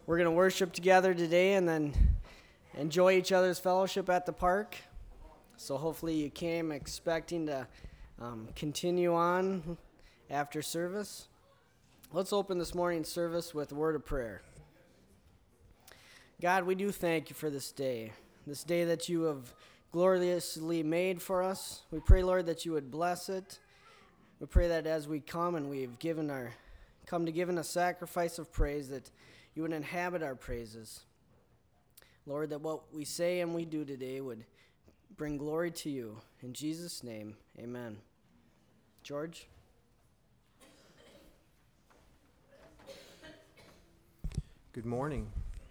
We're going to worship together today and then enjoy each other's fellowship at the park. So hopefully you came expecting to continue on after service. Let's open this morning's service with a word of prayer. God, we do thank you for this day that you have gloriously made for us. We pray, Lord, that you would bless it. We pray that as we come and we've come to give a sacrifice of praise, that you would inhabit our praises. Lord, that what we say and we do today would bring glory to you. In Jesus' name, amen. George? Good morning.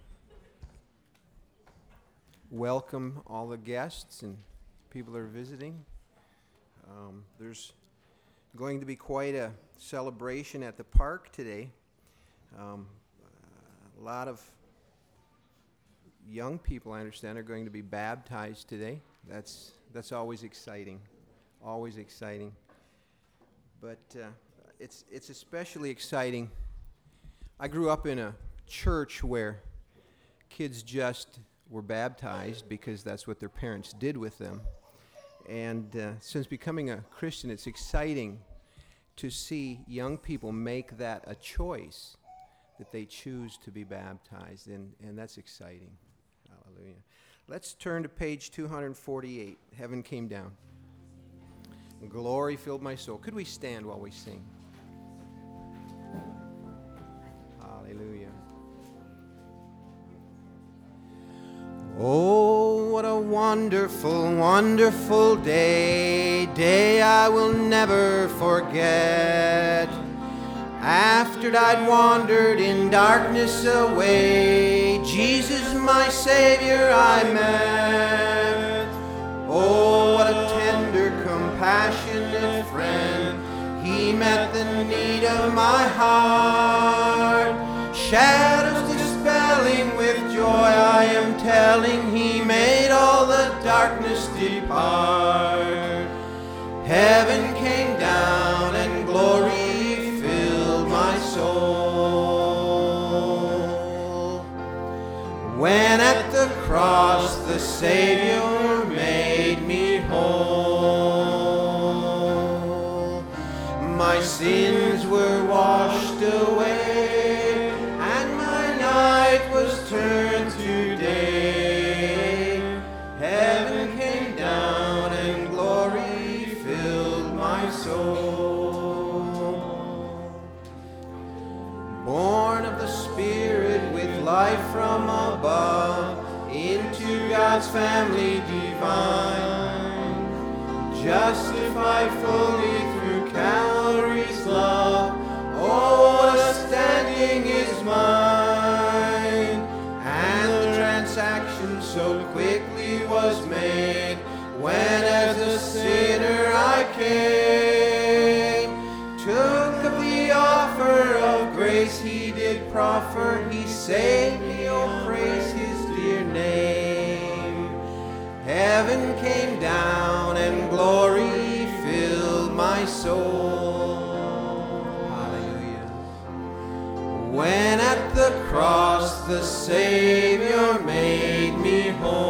Welcome all the guests and people that are visiting. There's going to be quite a celebration at the park today. A lot of young people, I understand, are going to be baptized today. That's always exciting, always exciting. But it's especially exciting. I grew up in a church where kids just were baptized because that's what their parents did with them. And since becoming a Christian, it's exciting to see young people make that a choice, that they choose to be baptized, and that's exciting. Hallelujah. Let's turn to page 248. Heaven came down. Glory filled my soul. Could we stand while we sing? Hallelujah. Oh, what a wonderful, wonderful day I will never forget. After I'd wandered in darkness away, Jesus, my Savior, I met. Oh, what a tender, compassionate friend. He met the need of my heart. Shadows dispelling with joy, I am telling, He made all the darkness depart. Heaven came down and glory filled my soul. When at the cross the Savior made me whole, my sins were washed away, and my night was turned to day. Heaven came down and glory filled my soul. Born of the Spirit with life from above, into God's family divine, justified fully through Calvary's love. Oh, what a standing is mine, and the transaction so quickly was made, when as a sinner I came, took of the offer of grace He did proffer, He saved me, oh praise His dear name. Heaven came down and glory filled my soul. Hallelujah. When at the cross the Savior made me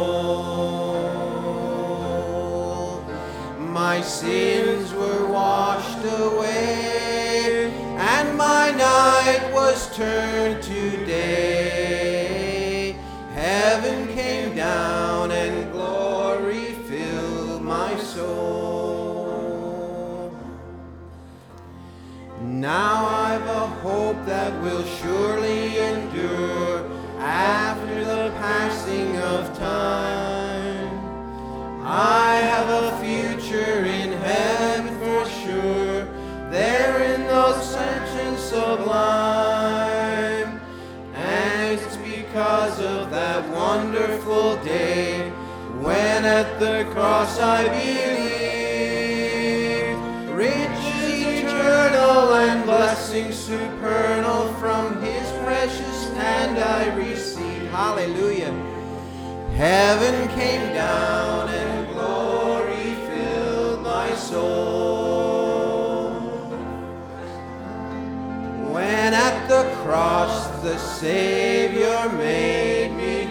whole, my sins were washed away, and my night was turned to day. Heaven came down and glory filled my soul. Now I've a hope that will surely endure after the passing of time. I have a future in heaven for sure, there in those mansions sublime. And it's because of that wonderful day, when at the cross I believed, riches eternal and blessings supernal from His precious hand I received. Hallelujah. Heaven came down and glory filled my soul. When at the cross the Savior made me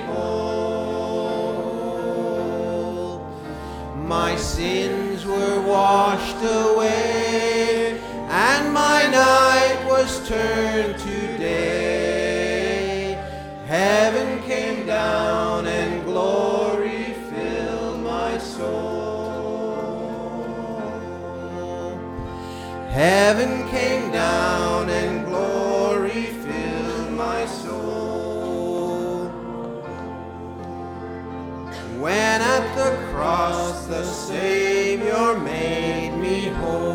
whole. My sins were washed away, and my night was turned to day. Heaven came down and glory filled my soul. Heaven came down and glory filled my soul. When at the cross the Savior made me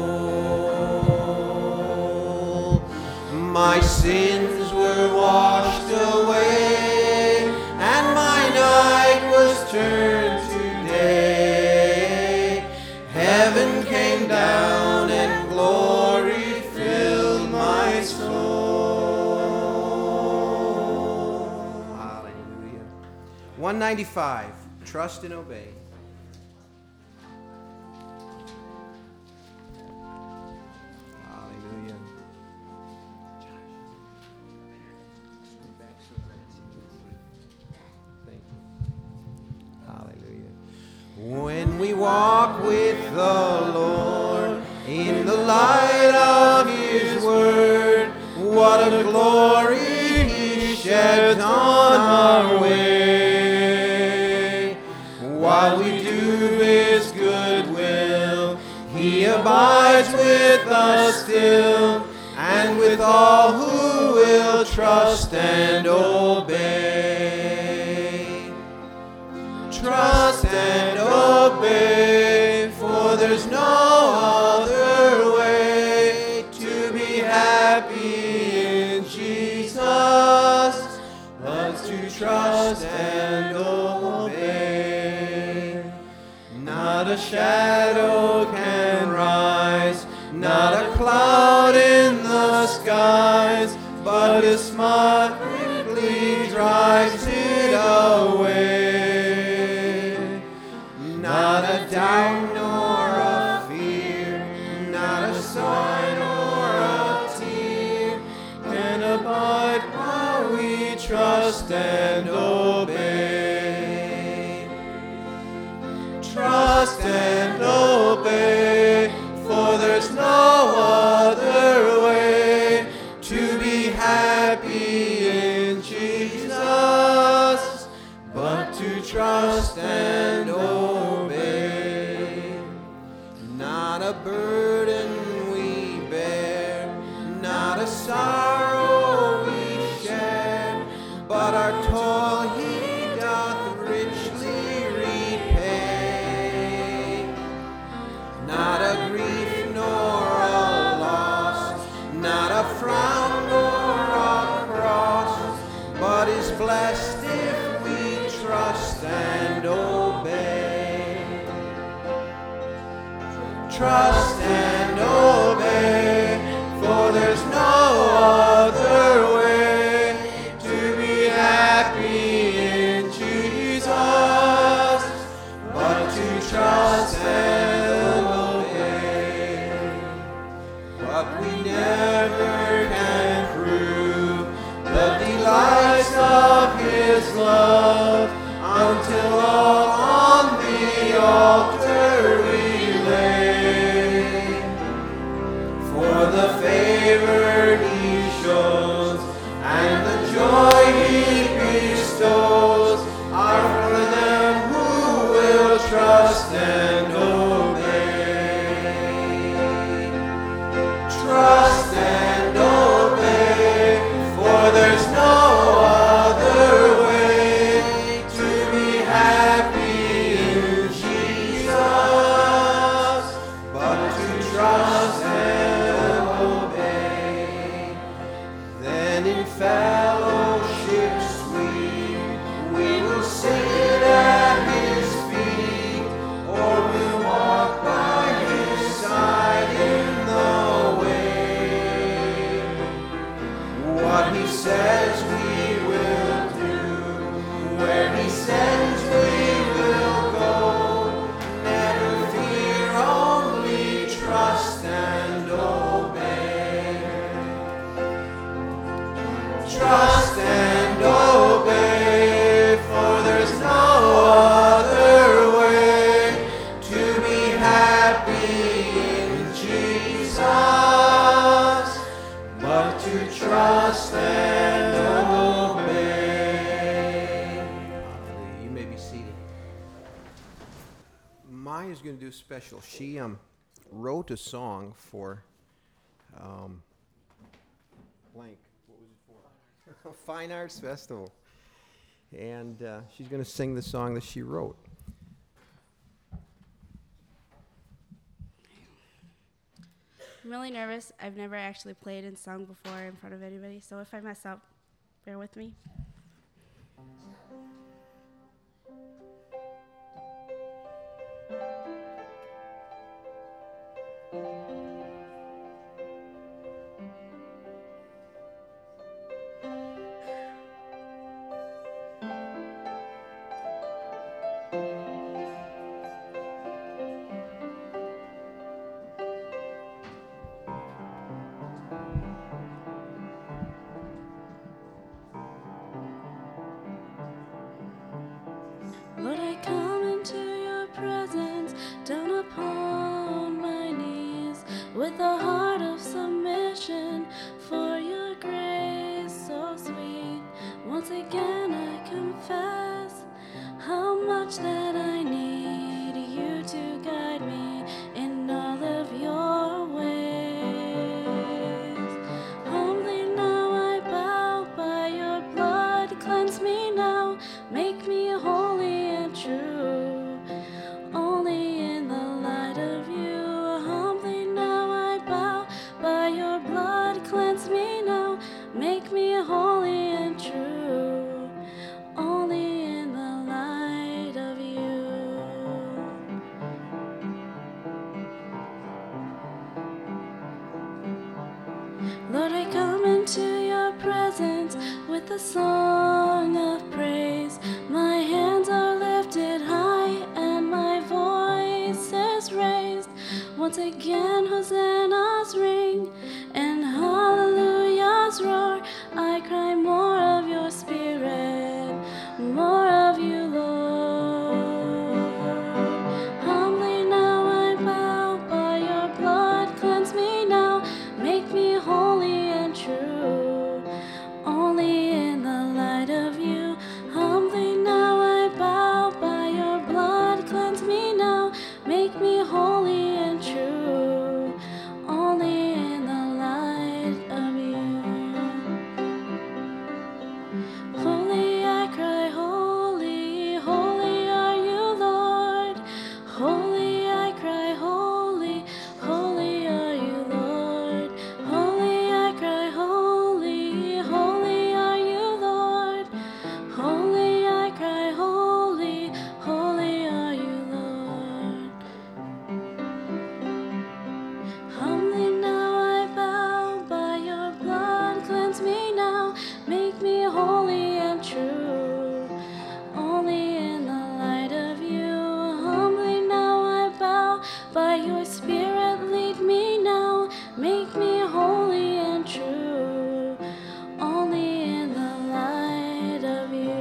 whole, my sins were washed away, and my night was turned to day. Heaven came down and glory filled my soul. Hallelujah. 195, trust and obey. When we walk with the Lord in the light of His Word, what a glory He sheds on our way. While we do His good will, He abides with us still, and with all who will trust and obey. Trust and obey, for there's no other way to be happy in Jesus but to trust and obey. Not a shadow can rise, not a cloud in the skies, but His smile quickly drives it away. Not a doubt nor a fear, not a sign or a tear can abide while we trust and obey. Trust and obey, for there's no other way to be happy in Jesus but to trust and obey. Not a burden we bear, not a sorrow we share, but our toil He doth richly repay. Not a grief nor a loss, not a frown nor a cross, but is blessed if we trust and obey. Trust and obey, for there's no other way to be happy in Jesus but to trust and obey. But we never can prove the delights of His love until all on the altar we lay. Maya's going to do special. She wrote a song for blank. What was it for? Fine Arts Festival. And she's going to sing the song that she wrote. I'm really nervous. I've never actually played and sung before in front of anybody, so if I mess up, bear with me. Lord, I come into your presence, down upon my knees, with a heart of submission for your grace so sweet. Once again I confess how much that I need you to guide me in all of your ways. Humbly now I bow by your blood, cleanse me now, make me holy and true. Only in the light of you, humbly now I bow by your blood, cleanse me now, make me holy and true. Only in the light of you. Lord, I come into your presence with a song of praise. My hands are lifted high and my voice is raised. Once again, hosannas ring and hallelujahs roar. I cry more of your spirit, more of you, Lord. Humbly now I bow by your blood, cleanse me now, make me holy and true. Only in the light of you, humbly now I bow by your blood, cleanse me now, make me holy and true. Only in the light of you. Holy I cry, holy, holy are you, Lord. Holy I cry, holy, holy are you, Lord. Holy I cry, holy, holy are you, Lord. Holy I cry, holy, holy are you, Lord. Humbly now I bow by your blood, cleanse me now, make me holy and true. Only in the light of you, humbly now I bow by your spirit, lead me now, make me holy and true. Only in the light of you.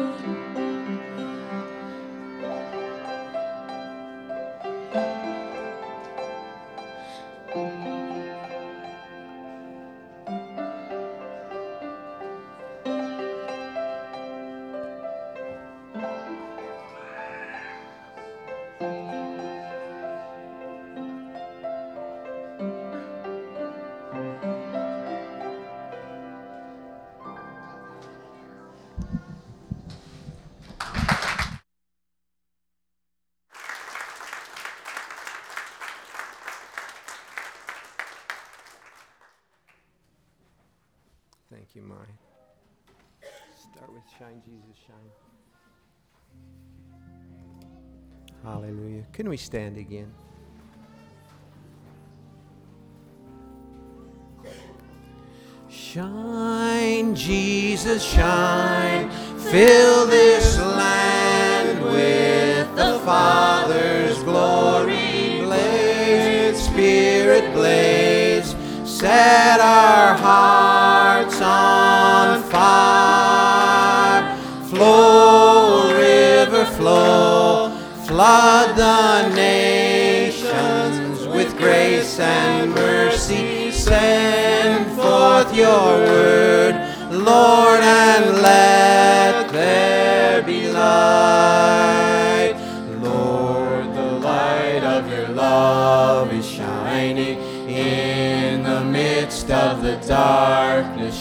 Thank you, Maya. Start with Shine, Jesus, Shine. Hallelujah. Can we stand again? Shine, Jesus, shine. Fill this land with the Father's glory. Blaze, Spirit, blaze. Set our hearts on fire. Flow, river, flow. Flood the nations with grace and mercy. Send forth your word, Lord, and let there be light. Lord, the light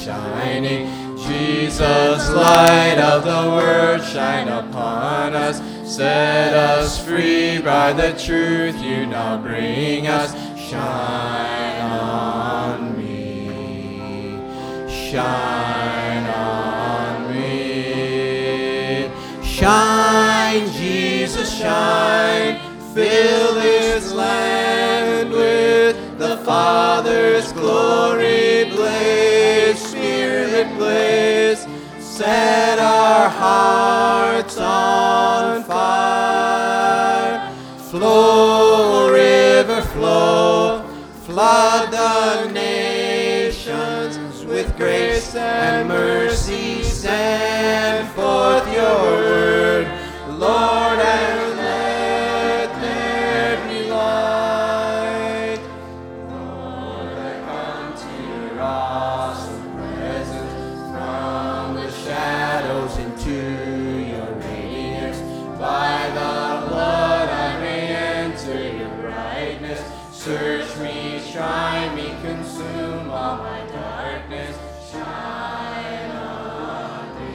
shining. Jesus, light of the world, shine upon us. Set us free by the truth you now bring us. Shine on me. Shine on me. Shine, Jesus, shine. Fill this land with the Father's glory. Blaze, Spirit, blaze. Set our hearts on fire. Flow, river, flow. Flood the nations with grace and mercy. Send forth your word, Lord, and let there be light. Lord, I come to your awesome presence, from the shadows into your radiance. By the blood I may enter your brightness. Search me, try me, consume all my darkness. Shine on me.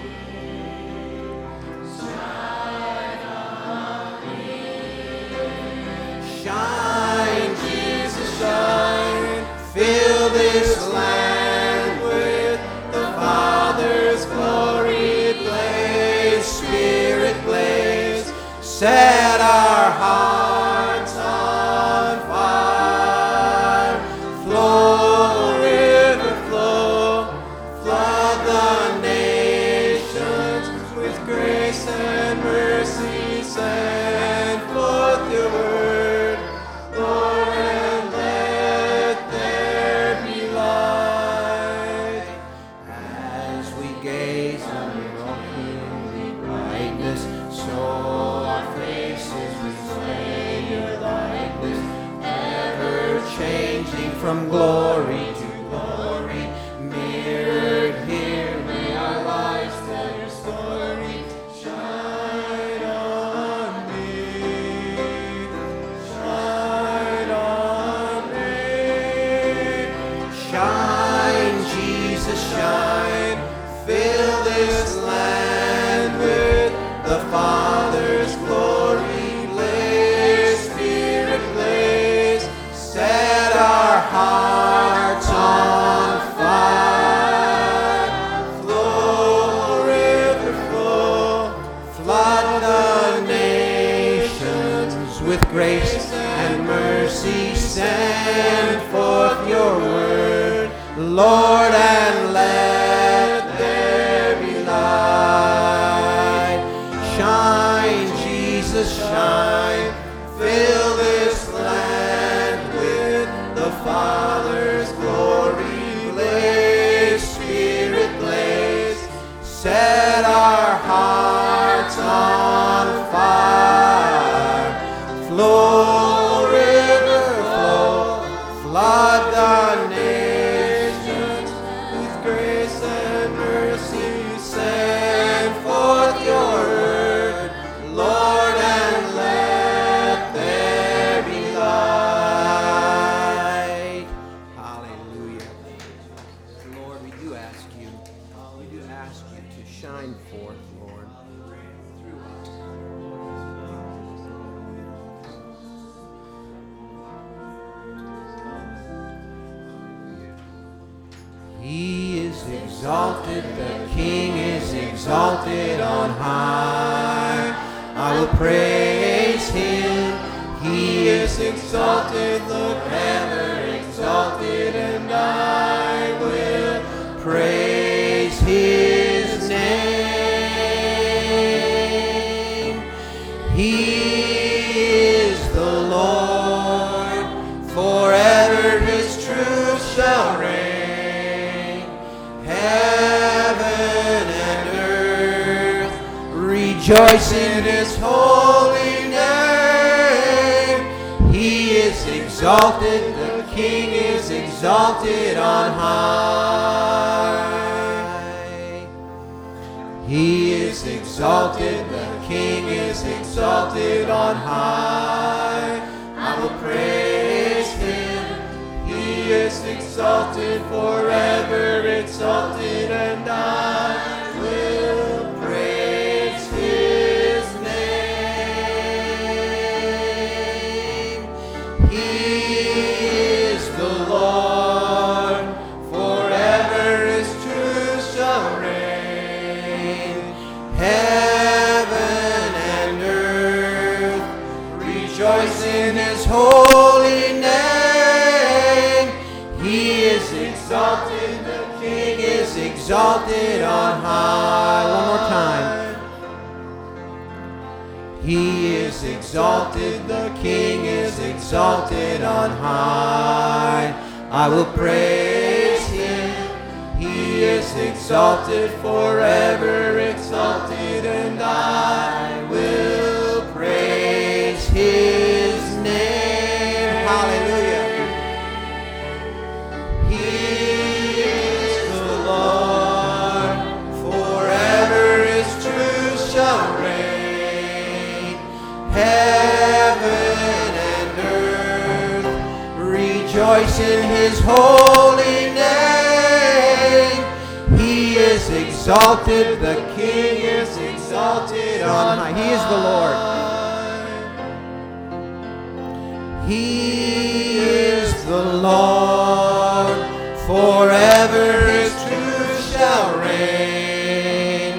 Shine on me. Shine, Jesus, shine. Fill this land with the Father's glory. Blaze, Spirit, blaze. Set our hearts on fire. Flow, river, flow. Flood the nations with grace and mercy. Send forth your word, Lord, and let there be light. As we gaze on your kingly brightness, so our faces reflect your likeness, ever changing from glory to glory. Mirrored here, may our lives tell your story. Shine on me. Shine on me. Shine, Jesus, shine. Fill this land with the Father's glory. Blaze, Spirit, blaze. Set our hearts on fire. Flow, river, flow. Flood the nations with grace and mercy. Send forth your word, Lord, and let there be light. Shine, Jesus, shine. Fill this land with the Father's glory. Blaze, Spirit, blaze. Set our hearts on fire. Flow, river, flow. Flood the nations with grace and mercy. Send forth your word, Lord, and let there be light. Hallelujah. Lord, we do ask you to shine forth, Lord, through us. He is exalted, the King is exalted on high. I will praise him. He is exalted, look ever exalted, and I will praise his name. He is the Lord, forever his truth shall reign. Heaven and earth rejoice in his holy name. He is exalted, the King is exalted on high. He is exalted, the King is exalted on high. I will praise him. He is is exalted, forever exalted, and I will praise his name. He is the Lord, forever his truth shall reign. Heaven and earth rejoice in his holy name. He is exalted, the King is exalted on high. One more time. He is exalted, the King is exalted on high. I will praise him. He is exalted, forever exalted, and I will praise his name. Hallelujah. He is the Lord, forever his truth shall reign. Heaven and earth rejoice in his holy name. He is exalted, the King is exalted on high. He is the Lord. He is the Lord, forever his truth shall reign.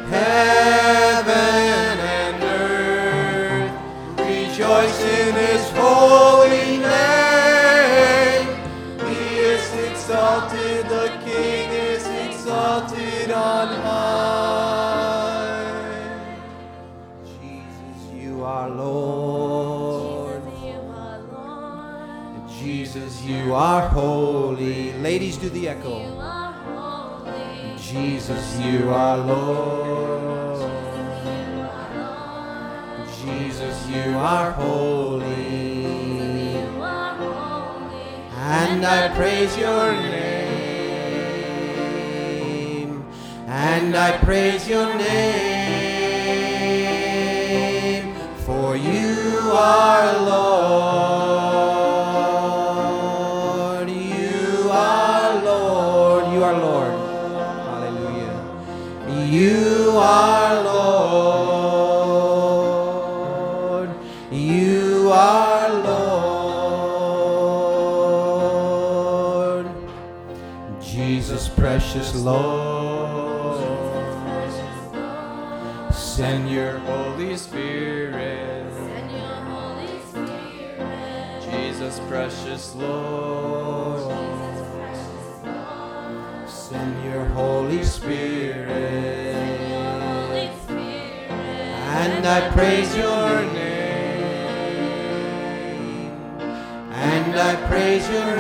Heaven and earth rejoice in his holy name. He is exalted, the King is exalted on high. Jesus, you are Lord. Jesus, you are holy. Ladies, do the echo. Jesus, you are Lord. Jesus, you are holy. And I praise your name. And I praise your name. For you are Lord. You are Lord. You are Lord. Hallelujah. You are Lord. You are Lord. Jesus, precious Lord. Send your Holy Spirit. Jesus, precious Lord. Send your Holy Spirit. And I praise your name. And I praise your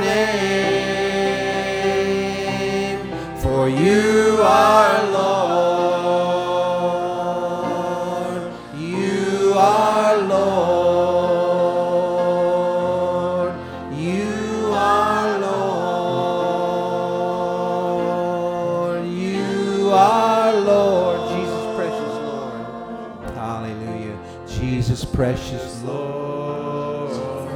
name. For you are Lord. You are Lord. You are Lord. You are Lord. Jesus, precious Lord. Hallelujah. Jesus, precious Lord.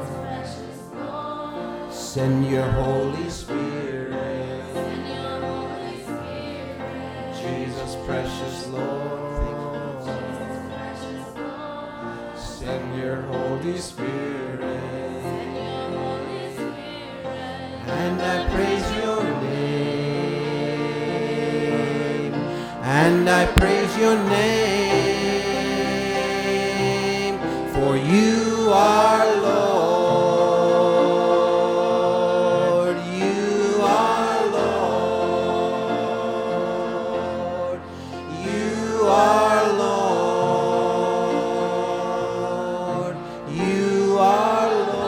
Send your Holy Spirit. Jesus, precious Lord. Send your Holy Spirit. And I praise your name. And I praise your name. For you are Lord. You are Lord. You are Lord. You are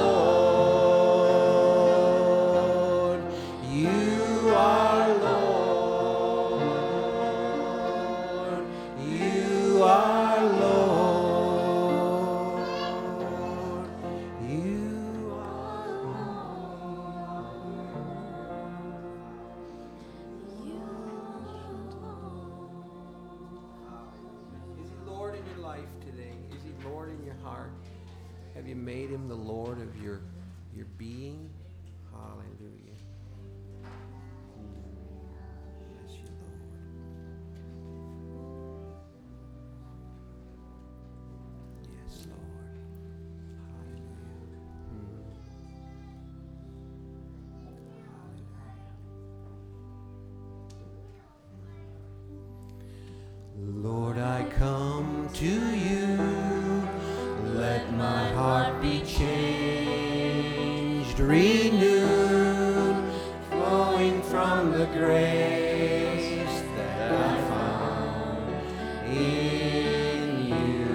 Lord. You are Lord. You are Lord. You are Is he Lord in your life today? Is he Lord in your heart? Have you made him the Lord of your being? Hallelujah. come to you. Let my heart be changed, renewed, flowing from the grace that I found in you.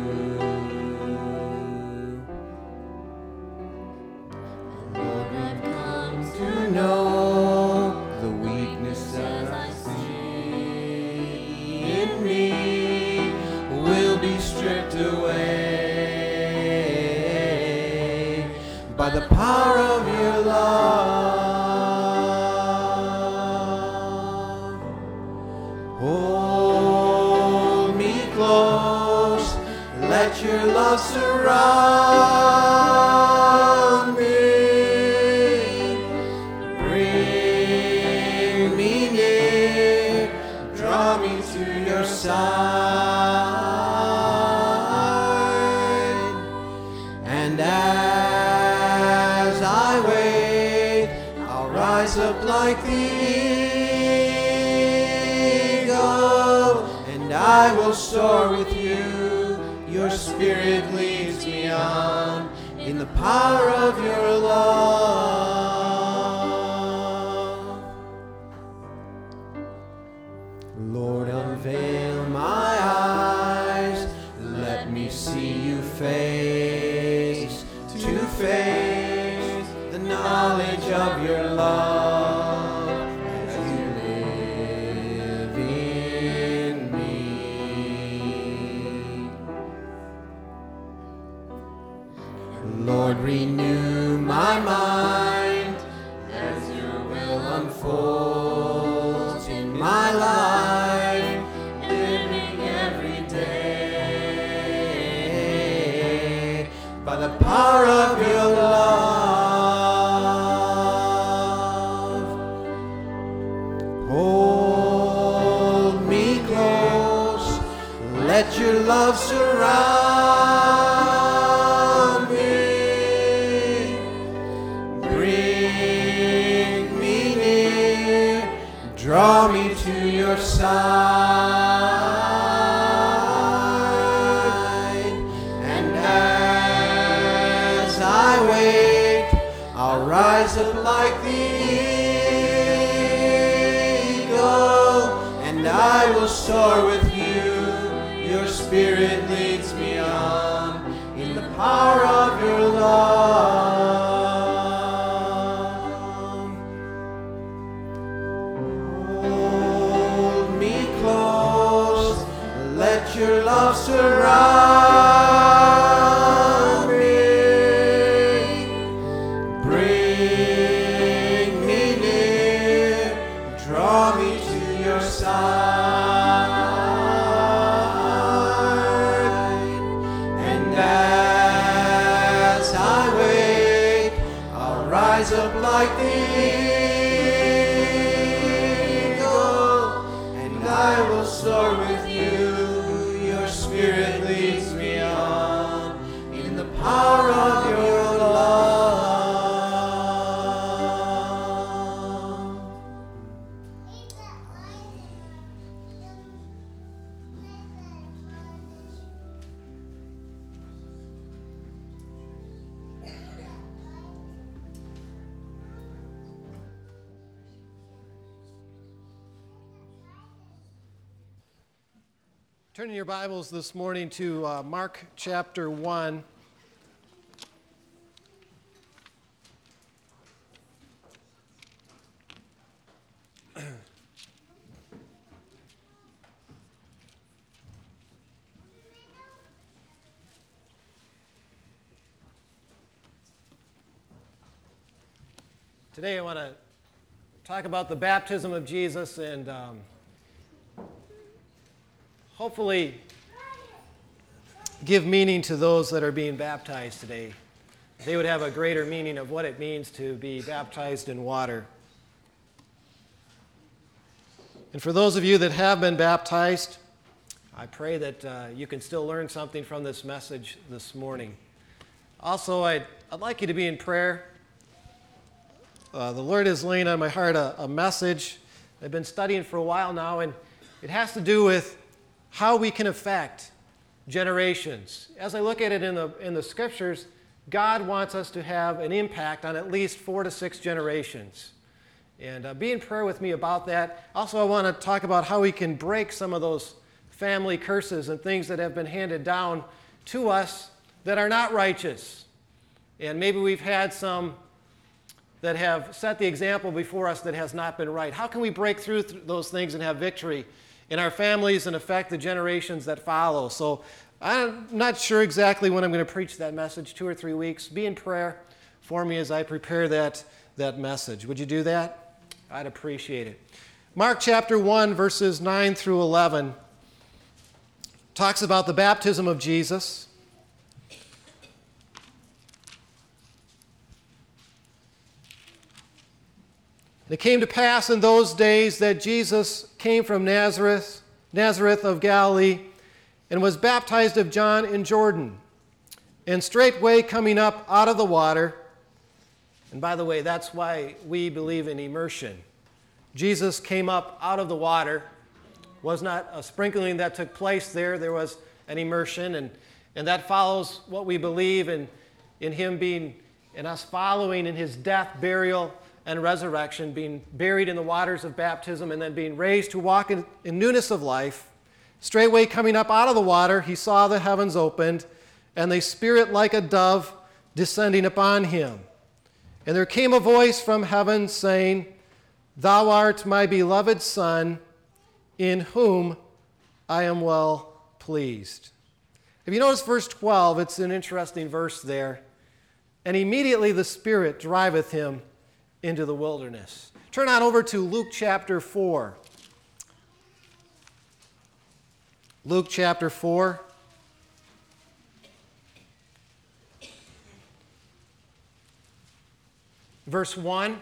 Lord, I've come to know the weakness that I see in me will be stripped away by the power of your love. Hold me close, let your love surround me. Bring me near, draw me to your side. And as I wait, I'll rise up like the eagle, and I will soar with you. Your spirit leads me on in the power of your love. Lord, unveil my eyes, let me see you face to face, the knowledge of your love as you live in me. Lord, renew my mind as your will unfolds in my life, living every day by the power of your love. Hold me close, let your love surround me. Bring me near, draw me to your side. And as I wait, I'll rise up like the eagle, and I will soar with you. Your spirit leads me on in the power of your love. Hold me close, let your love surround me. Bring me near, draw me to your side. And as I wait, I'll rise up like the eagle, and I will soar with you. Your spirit leads me on in the power of your love. Turn in your Bibles this morning to Mark chapter 1. Today I want to talk about the baptism of Jesus and hopefully give meaning to those that are being baptized today. They would have a greater meaning of what it means to be baptized in water. And for those of you that have been baptized, I pray that you can still learn something from this message this morning. Also, I'd like you to be in prayer. The Lord is laying on my heart a message I've been studying for a while now, and it has to do with how we can affect generations. As I look at it in the scriptures, God wants us to have an impact on at least 4 to 6 generations. And be in prayer with me about that. Also, I want to talk about how we can break some of those family curses and things that have been handed down to us that are not righteous. And maybe we've had some that have set the example before us that has not been right. How can we break through those things and have victory in our families and affect the generations that follow? So I'm not sure exactly when I'm going to preach that message, 2 or 3 weeks. Be in prayer for me as I prepare that message. Would you do that? I'd appreciate it. Mark chapter 1, verses 9 through 11 talks about the baptism of Jesus. And it came to pass in those days that Jesus came from Nazareth of Galilee, and was baptized of John in Jordan. And straightway coming up out of the water, and by the way, that's why we believe in immersion. Jesus came up out of the water. Was not a sprinkling that took place there. There was an immersion, and that follows what we believe in him being, in us following in his death, burial, and resurrection, being buried in the waters of baptism, and then being raised to walk in newness of life. Straightway coming up out of the water, he saw the heavens opened, and the Spirit like a dove descending upon him. And there came a voice from heaven saying, Thou art my beloved Son, in whom I am well pleased. If you notice verse 12, it's an interesting verse there. And immediately the Spirit driveth him into the wilderness. Turn on over to Luke chapter 4. Luke chapter 4. Verse 1.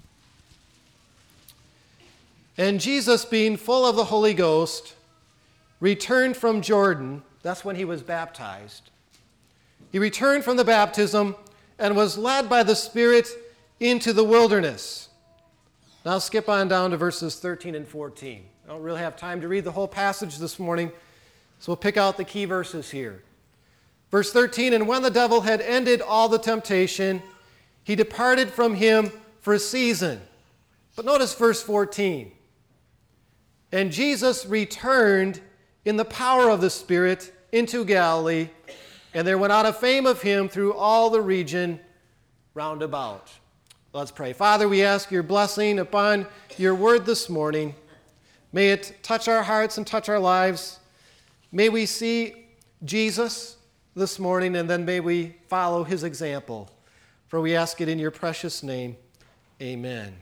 And Jesus, being full of the Holy Ghost, returned from Jordan. That's when he was baptized. He returned from the baptism and was led by the Spirit into the wilderness. Now skip on down to verses 13 and 14. I don't really have time to read the whole passage this morning, so we'll pick out the key verses here. Verse 13, and when the devil had ended all the temptation, he departed from him for a season. But notice verse 14. And Jesus returned in the power of the Spirit into Galilee, and there went out a fame of him through all the region round about. Let's pray. Father, we ask your blessing upon your word this morning. May it touch our hearts and touch our lives. May we see Jesus this morning, and then may we follow his example. For we ask it in your precious name. Amen.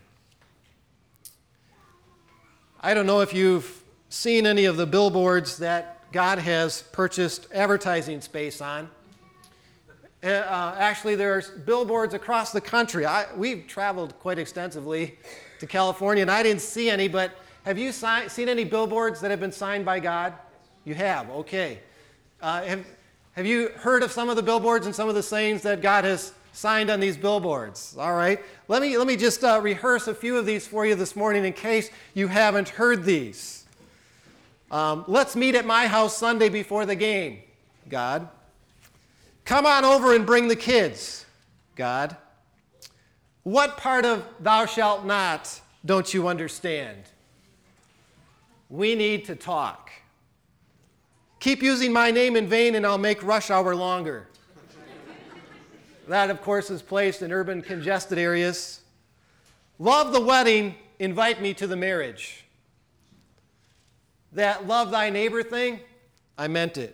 I don't know if you've seen any of the billboards that God has purchased advertising space on. Actually, there's billboards across the country. We've traveled quite extensively to California, and I didn't see any, but have you seen any billboards that have been signed by God? You have, okay. Have you heard of some of the billboards and some of the sayings that God has signed on these billboards? All right. Let me just rehearse a few of these for you this morning in case you haven't heard these. Let's meet at my house Sunday before the game, God. Come on over and bring the kids, God. What part of thou shalt not don't you understand? We need to talk. Keep using my name in vain and I'll make rush hour longer. That, of course, is placed in urban congested areas. Love the wedding, invite me to the marriage. That love thy neighbor thing, I meant it.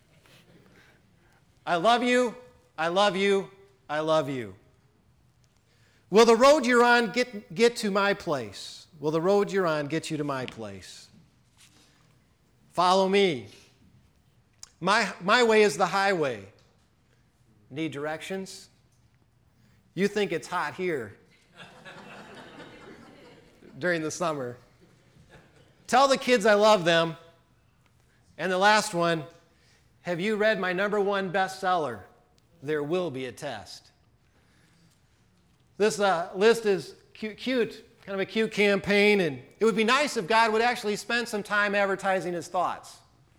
I love you, I love you, I love you. Will the road you're on get to my place? Will the road you're on get you to my place? Follow me. My way is the highway. Need directions? You think it's hot here during the summer. Tell the kids I love them. And the last one, have you read my #1 bestseller, There Will Be a Test? This list is cute, kind of a cute campaign, and it would be nice if God would actually spend some time advertising his thoughts.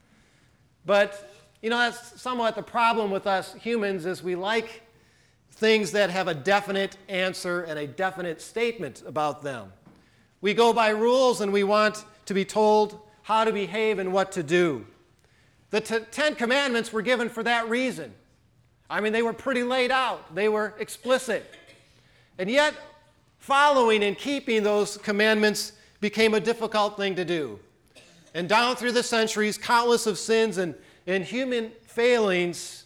But, that's somewhat the problem with us humans is we like things that have a definite answer and a definite statement about them. We go by rules and we want to be told how to behave and what to do. The Ten Commandments were given for that reason. They were pretty laid out. They were explicit. And yet, following and keeping those commandments became a difficult thing to do. And down through the centuries, countless of sins and human failings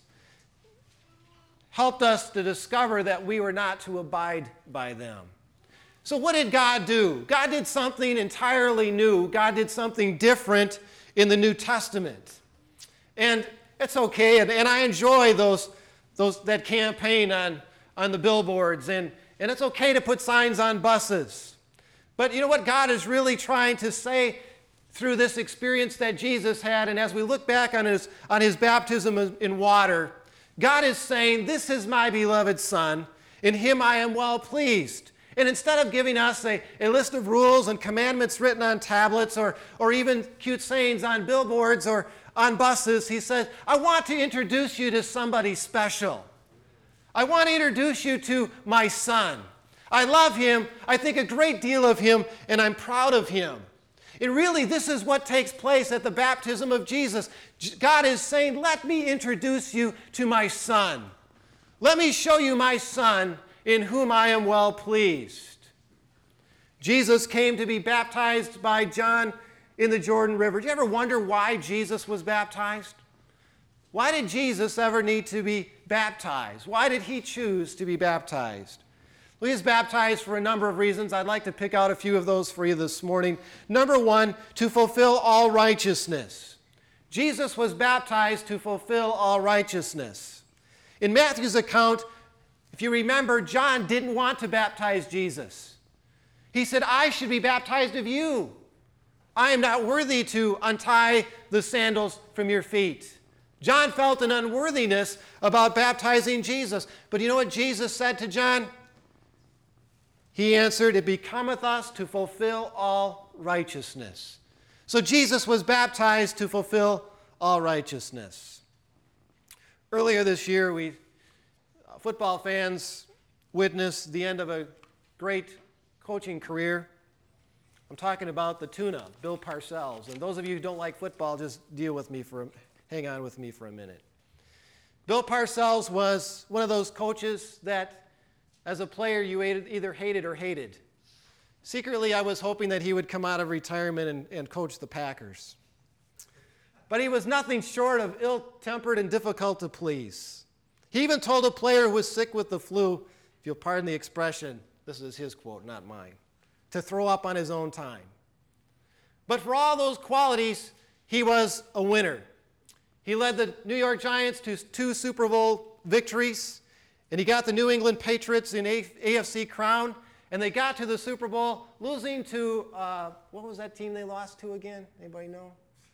helped us to discover that we were not to abide by them. So what did God do? God did something entirely new. God did something different in the New Testament. And it's okay, and I enjoy that campaign on the billboards, and it's okay to put signs on buses. But you know what God is really trying to say through this experience that Jesus had, and as we look back on his baptism in water, God is saying, "This is my beloved Son, in him I am well pleased." And instead of giving us a list of rules and commandments written on tablets or even cute sayings on billboards or on buses, he says, "I want to introduce you to somebody special. I want to introduce you to my Son. I love him, I think a great deal of him, and I'm proud of him." And really, this is what takes place at the baptism of Jesus. God is saying, "Let me introduce you to my Son. Let me show you my Son in whom I am well pleased." Jesus came to be baptized by John in the Jordan River. Do you ever wonder why Jesus was baptized? Why did Jesus ever need to be baptized? Why did he choose to be baptized? Well, he was baptized for a number of reasons. I'd like to pick out a few of those for you this morning. Number one, to fulfill all righteousness. Jesus was baptized to fulfill all righteousness. In Matthew's account, if you remember, John didn't want to baptize Jesus. He said, "I should be baptized of you. I am not worthy to untie the sandals from your feet." John felt an unworthiness about baptizing Jesus. But you know what Jesus said to John? He answered, "It becometh us to fulfill all righteousness." So Jesus was baptized to fulfill all righteousness. Earlier this year, we football fans witnessed the end of a great coaching career. I'm talking about the tuna, Bill Parcells. And those of you who don't like football, just hang on with me for a minute. Bill Parcells was one of those coaches that, as a player, you either hated or hated. Secretly, I was hoping that he would come out of retirement and coach the Packers. But he was nothing short of ill-tempered and difficult to please. He even told a player who was sick with the flu, if you'll pardon the expression, this is his quote, not mine, to throw up on his own time. But for all those qualities, he was a winner. He led the New York Giants to 2 Super Bowl victories, and he got the New England Patriots in AFC crown, and they got to the Super Bowl, losing to, what was that team they lost to again? Anybody know?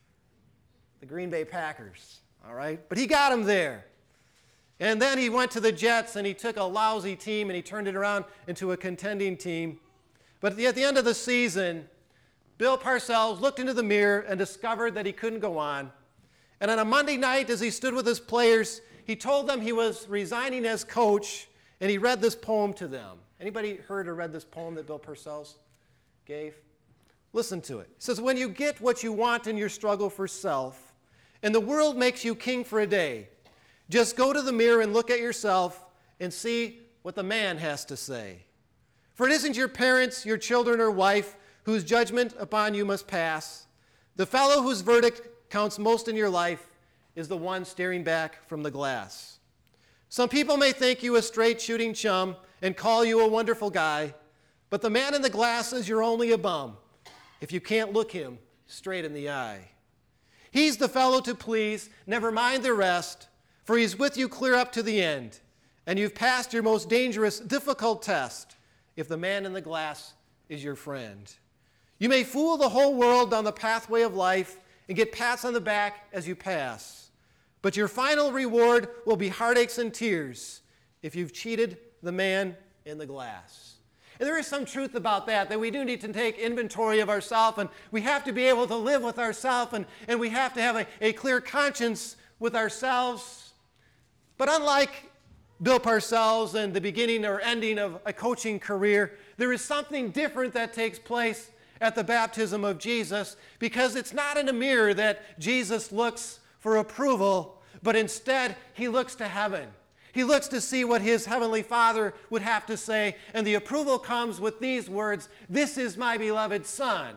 The Green Bay Packers, all right? But he got them there. And then he went to the Jets, and he took a lousy team, and he turned it around into a contending team. But at the end of the season, Bill Parcells looked into the mirror and discovered that he couldn't go on. And on a Monday night, as he stood with his players, he told them he was resigning as coach, and he read this poem to them. Anybody heard or read this poem that Bill Parcells gave? Listen to it. It says, "When you get what you want in your struggle for self, and the world makes you king for a day, just go to the mirror and look at yourself and see what the man has to say. For it isn't your parents, your children, or wife whose judgment upon you must pass. The fellow whose verdict counts most in your life is the one staring back from the glass. Some people may think you a straight shooting chum and call you a wonderful guy, but the man in the glass says you're only a bum if you can't look him straight in the eye. He's the fellow to please, never mind the rest, for he's with you clear up to the end, and you've passed your most dangerous, difficult test if the man in the glass is your friend. You may fool the whole world down the pathway of life and get pats on the back as you pass, but your final reward will be heartaches and tears if you've cheated the man in the glass." And there is some truth about that we do need to take inventory of ourselves, and we have to be able to live with ourselves, and we have to have a clear conscience with ourselves. But unlike Bill Parcells and the beginning or ending of a coaching career, there is something different that takes place at the baptism of Jesus, because it's not in a mirror that Jesus looks for approval, but instead he looks to heaven. He looks to see what his heavenly Father would have to say, and the approval comes with these words, "This is my beloved Son,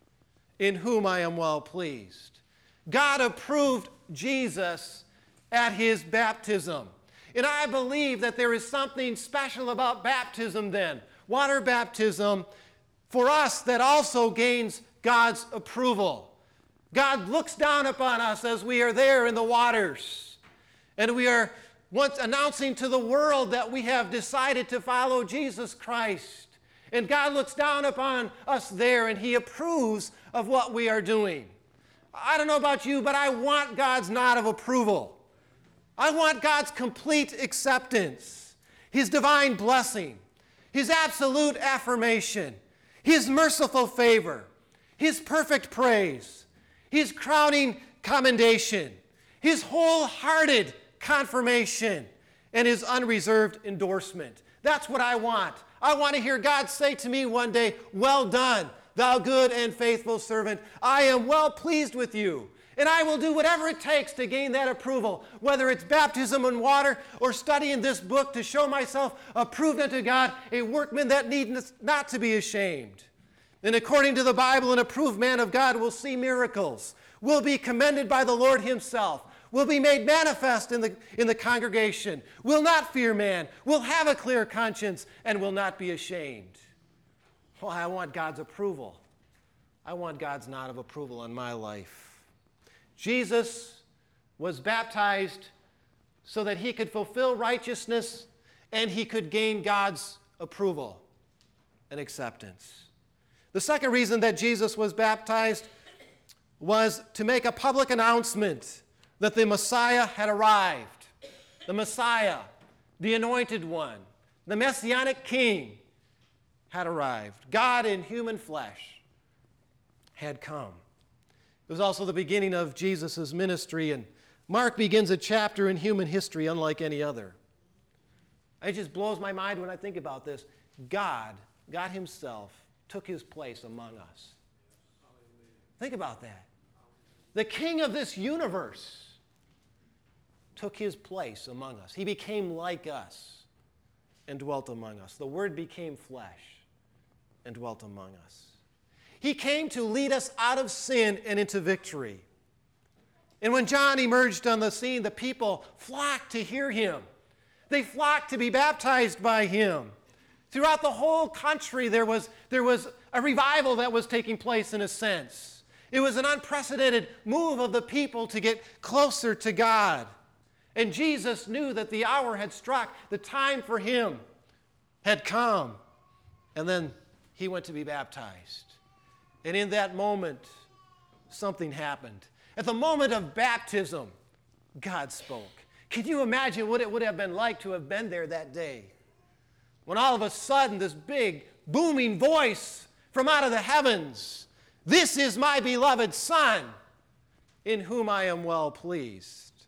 in whom I am well pleased." God approved Jesus at his baptism. And I believe that there is something special about baptism then, water baptism, for us that also gains God's approval. God looks down upon us as we are there in the waters, and we are once announcing to the world that we have decided to follow Jesus Christ. And God looks down upon us there, and he approves of what we are doing. I don't know about you, but I want God's nod of approval. I want God's complete acceptance, his divine blessing, his absolute affirmation, his merciful favor, his perfect praise, his crowning commendation, his wholehearted confirmation, and his unreserved endorsement. That's what I want. I want to hear God say to me one day, "Well done, thou good and faithful servant. I am well pleased with you." And I will do whatever it takes to gain that approval, whether it's baptism in water or studying this book to show myself approved unto God, a workman that needs not to be ashamed. And according to the Bible, an approved man of God will see miracles, will be commended by the Lord himself, will be made manifest in the congregation, will not fear man, will have a clear conscience, and will not be ashamed. Well, I want God's approval. I want God's nod of approval on my life. Jesus was baptized so that he could fulfill righteousness and he could gain God's approval and acceptance. The second reason that Jesus was baptized was to make a public announcement that the Messiah had arrived. The Messiah, the anointed one, the Messianic King had arrived. God in human flesh had come. It was also the beginning of Jesus' ministry, and Mark begins a chapter in human history unlike any other. It just blows my mind when I think about this. God himself, took his place among us. Think about that. The King of this universe took his place among us. He became like us and dwelt among us. The Word became flesh and dwelt among us. He came to lead us out of sin and into victory. And when John emerged on the scene, the people flocked to hear him. They flocked to be baptized by him. Throughout the whole country, there was a revival that was taking place in a sense. It was an unprecedented move of the people to get closer to God. And Jesus knew that the hour had struck, the time for him had come. And then he went to be baptized. And in that moment, something happened. At the moment of baptism, God spoke. Can you imagine what it would have been like to have been there that day? When all of a sudden, this big, booming voice from out of the heavens, "This is my beloved Son, in whom I am well pleased."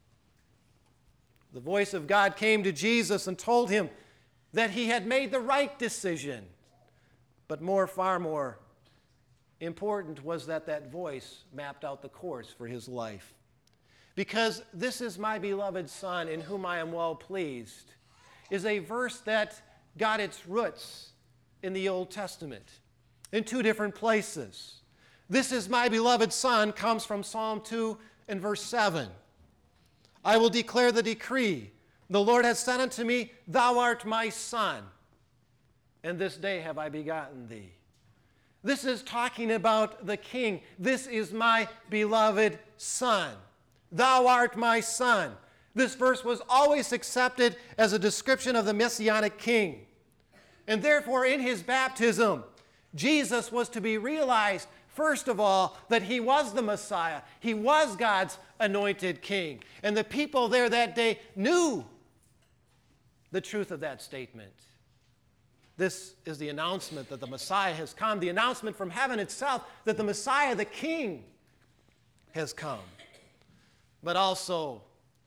The voice of God came to Jesus and told him that he had made the right decision. But far more important was that voice mapped out the course for his life. Because "this is my beloved Son, in whom I am well pleased" is a verse that got its roots in the Old Testament in two different places. "This is my beloved Son" comes from Psalm 2 and verse 7. "I will declare the decree. The Lord has said unto me, Thou art my Son, and this day have I begotten thee." This is talking about the King. "This is my beloved Son. Thou art my Son." This verse was always accepted as a description of the Messianic King. And therefore, in his baptism, Jesus was to be realized, first of all, that he was the Messiah. He was God's anointed King. And the people there that day knew the truth of that statement. This is the announcement that the Messiah has come, the announcement from heaven itself that the Messiah, the King, has come. But also,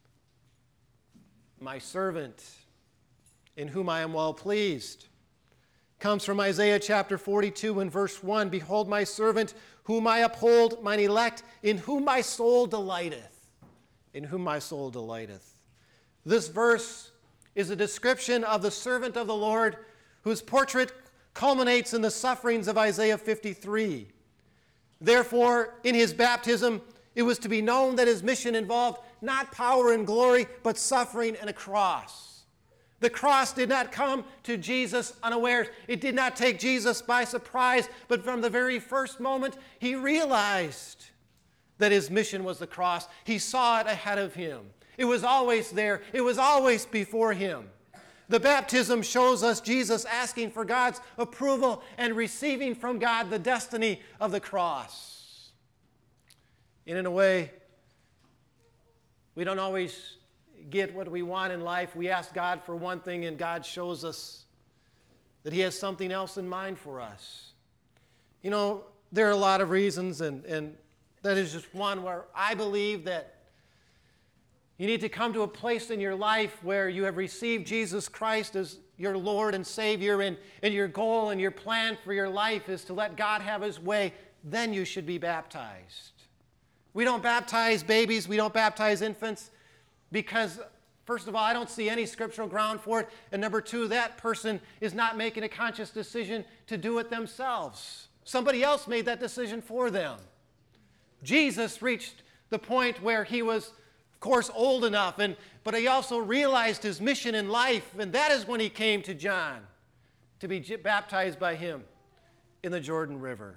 my servant, in whom I am well pleased, comes from Isaiah chapter 42 and verse 1. Behold my servant, whom I uphold, mine elect, in whom my soul delighteth. In whom my soul delighteth. This verse is a description of the servant of the Lord, whose portrait culminates in the sufferings of Isaiah 53. Therefore, in his baptism, it was to be known that his mission involved not power and glory, but suffering and a cross. The cross did not come to Jesus unawares. It did not take Jesus by surprise, but from the very first moment, he realized that his mission was the cross. He saw it ahead of him. It was always there. It was always before him. The baptism shows us Jesus asking for God's approval and receiving from God the destiny of the cross. And in a way, we don't always get what we want in life. We ask God for one thing, and God shows us that he has something else in mind for us. You know, there are a lot of reasons, and that is just one where I believe that you need to come to a place in your life where you have received Jesus Christ as your Lord and Savior, and your goal and your plan for your life is to let God have his way. Then you should be baptized. We don't baptize babies. We don't baptize infants because, first of all, I don't see any scriptural ground for it. And number two, that person is not making a conscious decision to do it themselves. Somebody else made that decision for them. Jesus reached the point where he was, of course, old enough, but he also realized his mission in life, and that is when he came to John to be baptized by him in the Jordan River.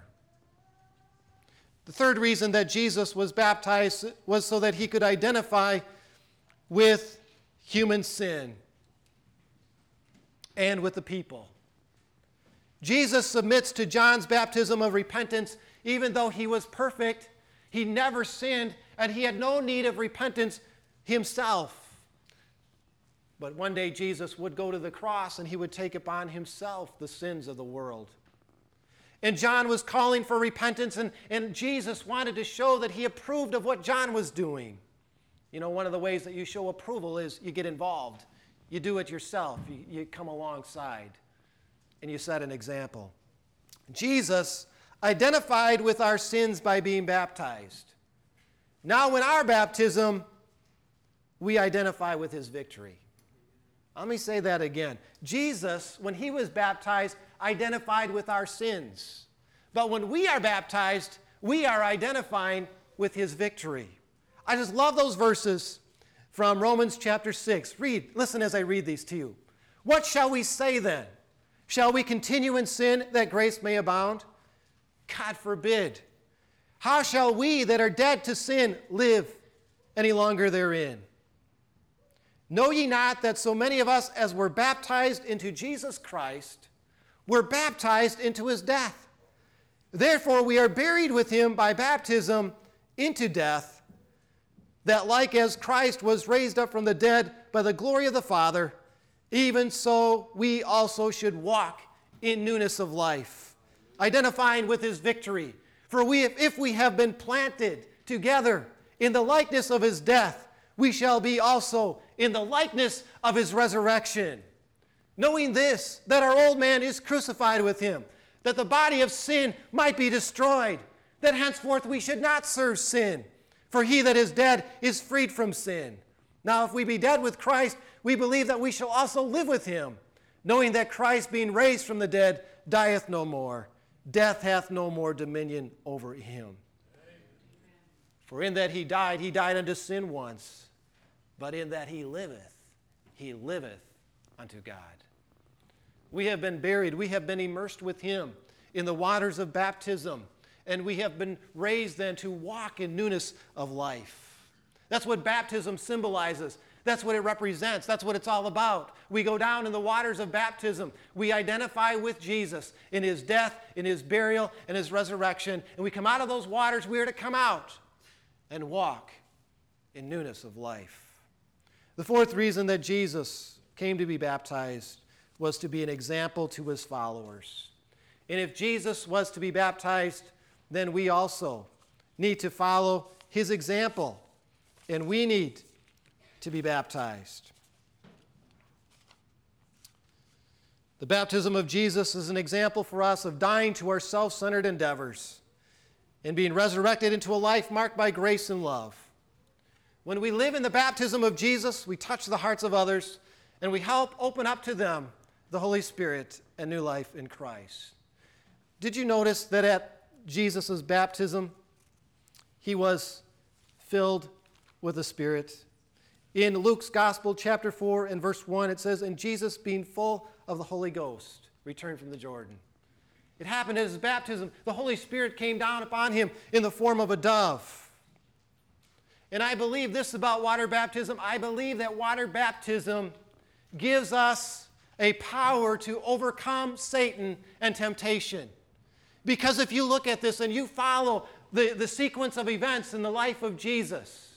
The third reason that Jesus was baptized was so that he could identify with human sin and with the people. Jesus submits to John's baptism of repentance. Even though he was perfect, he never sinned, and he had no need of repentance himself. But one day Jesus would go to the cross and he would take upon himself the sins of the world. And John was calling for repentance, and Jesus wanted to show that he approved of what John was doing. You know, one of the ways that you show approval is you get involved. You do it yourself. You come alongside, and you set an example. Jesus identified with our sins by being baptized. Now in our baptism, we identify with his victory. Let me say that again. Jesus, when he was baptized, identified with our sins. But when we are baptized, we are identifying with his victory. I just love those verses from Romans chapter 6. Listen as I read these to you. What shall we say then? Shall we continue in sin that grace may abound? God forbid. How shall we that are dead to sin live any longer therein? Know ye not that so many of us as were baptized into Jesus Christ were baptized into his death? Therefore we are buried with him by baptism into death, that like as Christ was raised up from the dead by the glory of the Father, even so we also should walk in newness of life, identifying with his victory. For if we have been planted together in the likeness of his death, we shall be also in the likeness of his resurrection. Knowing this, that our old man is crucified with him, that the body of sin might be destroyed, that henceforth we should not serve sin. For he that is dead is freed from sin. Now if we be dead with Christ, we believe that we shall also live with him, knowing that Christ, being raised from the dead, dieth no more. Death hath no more dominion over him. For in that he died unto sin once, but in that he liveth unto God. We have been buried, we have been immersed with him in the waters of baptism, and we have been raised then to walk in newness of life. That's what baptism symbolizes. That's what it represents. That's what it's all about. We go down in the waters of baptism. We identify with Jesus in his death, in his burial, and his resurrection. And we come out of those waters, we are to come out and walk in newness of life. The fourth reason that Jesus came to be baptized was to be an example to his followers. And if Jesus was to be baptized, then we also need to follow his example, and we need to be baptized. The baptism of Jesus is an example for us of dying to our self-centered endeavors and being resurrected into a life marked by grace and love. When we live in the baptism of Jesus, we touch the hearts of others, and we help open up to them the Holy Spirit and new life in Christ. Did you notice that at Jesus' baptism, he was filled with the Spirit? In Luke's Gospel, chapter 4, and verse 1, it says, "And Jesus, being full of the Holy Ghost, returned from the Jordan." It happened at his baptism. The Holy Spirit came down upon him in the form of a dove. And I believe this about water baptism. I believe that water baptism gives us a power to overcome Satan and temptation. Because if you look at this and you follow the sequence of events in the life of Jesus,